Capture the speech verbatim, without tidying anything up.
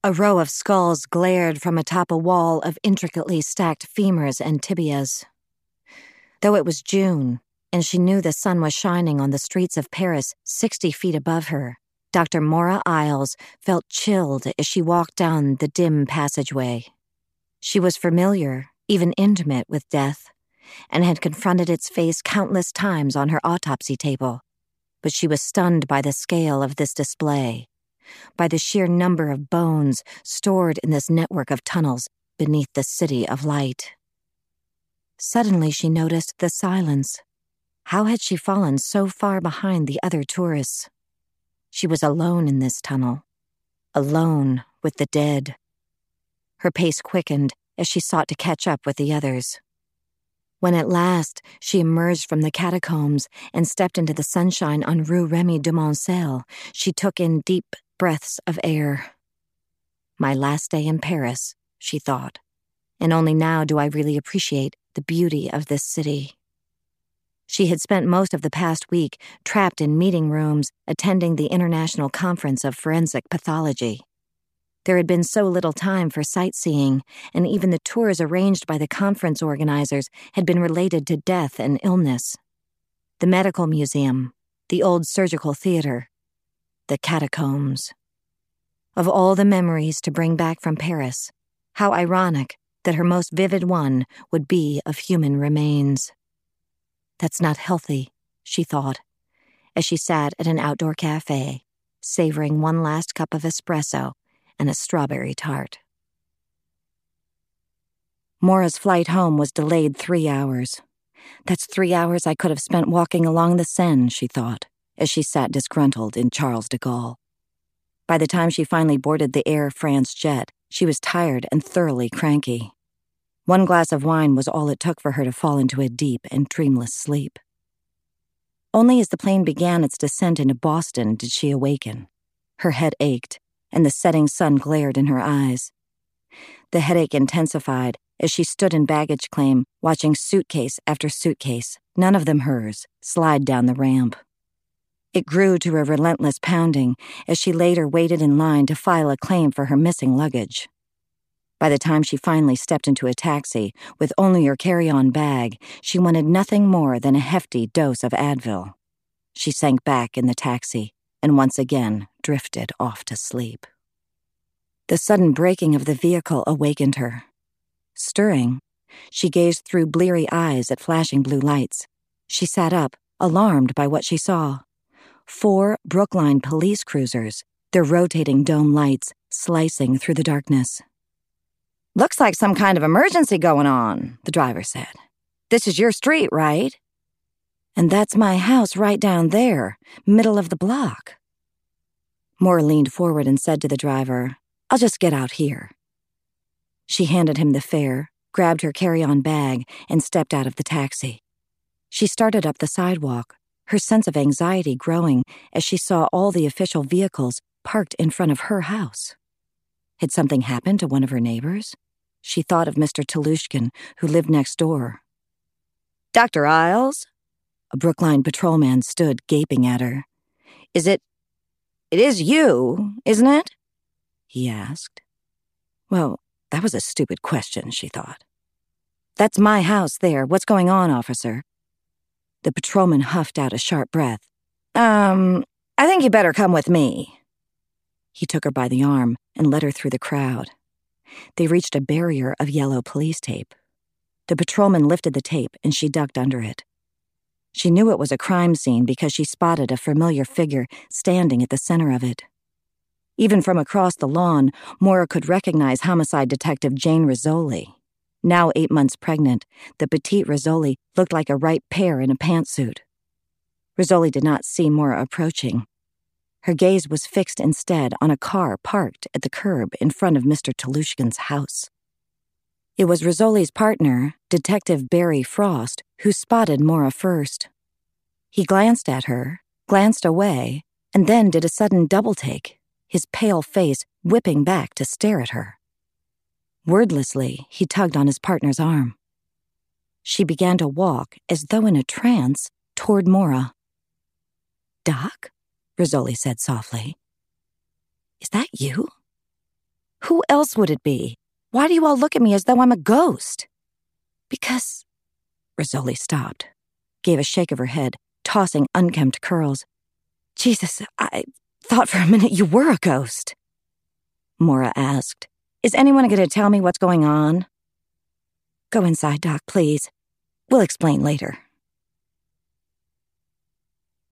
A row of skulls glared from atop a wall of intricately stacked femurs and tibias. Though it was June, and she knew the sun was shining on the streets of Paris sixty feet above her, Doctor Maura Isles felt chilled as she walked down the dim passageway. She was familiar, even intimate with death, and had confronted its face countless times on her autopsy table. But she was stunned by the scale of this display, by the sheer number of bones stored in this network of tunnels beneath the city of light. Suddenly she noticed the silence. How had she fallen so far behind the other tourists? She was alone in this tunnel, alone with the dead. Her pace quickened as she sought to catch up with the others. When at last she emerged from the catacombs and stepped into the sunshine on Rue Remy de Moncel, she took in deep breaths of air. My last day in Paris, she thought, and only now do I really appreciate the beauty of this city. She had spent most of the past week trapped in meeting rooms attending the International Conference of Forensic Pathology. There had been so little time for sightseeing, and even the tours arranged by the conference organizers had been related to death and illness. The medical museum, the old surgical theater, the catacombs. Of all the memories to bring back from Paris, how ironic that her most vivid one would be of human remains. That's not healthy, she thought, as she sat at an outdoor cafe, savoring one last cup of espresso and a strawberry tart. Maura's flight home was delayed three hours. That's three hours I could have spent walking along the Seine, she thought, as she sat disgruntled in Charles de Gaulle. By the time she finally boarded the Air France jet, she was tired and thoroughly cranky. One glass of wine was all it took for her to fall into a deep and dreamless sleep. Only as the plane began its descent into Boston did she awaken. Her head ached, and the setting sun glared in her eyes. The headache intensified as she stood in baggage claim, watching suitcase after suitcase, none of them hers, slide down the ramp. It grew to a relentless pounding as she later waited in line to file a claim for her missing luggage. By the time she finally stepped into a taxi, with only her carry-on bag, she wanted nothing more than a hefty dose of Advil. She sank back in the taxi and once again drifted off to sleep. The sudden braking of the vehicle awakened her. Stirring, she gazed through bleary eyes at flashing blue lights. She sat up, alarmed by what she saw. Four Brookline police cruisers, their rotating dome lights slicing through the darkness. "Looks like some kind of emergency going on," the driver said. "This is your street, right?" "And that's my house right down there, middle of the block." Maura leaned forward and said to the driver, "I'll just get out here." She handed him the fare, grabbed her carry-on bag, and stepped out of the taxi. She started up the sidewalk, her sense of anxiety growing as she saw all the official vehicles parked in front of her house. Had something happened to one of her neighbors? She thought of Mister Telushkin, who lived next door. "Doctor Isles?" A Brookline patrolman stood gaping at her. "Is it... It is you, isn't it?" he asked. Well, that was a stupid question, she thought. "That's my house there. What's going on, officer?" The patrolman huffed out a sharp breath. Um, I think you better come with me." He took her by the arm and led her through the crowd. They reached a barrier of yellow police tape. The patrolman lifted the tape and she ducked under it. She knew it was a crime scene because she spotted a familiar figure standing at the center of it. Even from across the lawn, Maura could recognize homicide detective Jane Rizzoli. Now eight months pregnant, the petite Rizzoli looked like a ripe pear in a pantsuit. Rizzoli did not see Maura approaching. Her gaze was fixed instead on a car parked at the curb in front of Mister Telushkin's house. It was Rizzoli's partner, Detective Barry Frost, who spotted Maura first. He glanced at her, glanced away, and then did a sudden double-take, his pale face whipping back to stare at her. Wordlessly, he tugged on his partner's arm. She began to walk, as though in a trance, toward Maura. "Doc?" Rizzoli said softly. "Is that you?" Who else would it be? Why do you all look at me as though I'm a ghost? Because... Rizzoli stopped, gave a shake of her head, tossing unkempt curls. Jesus, I thought for a minute you were a ghost. Maura asked, Is anyone going to tell me what's going on? Go inside, Doc, please. We'll explain later.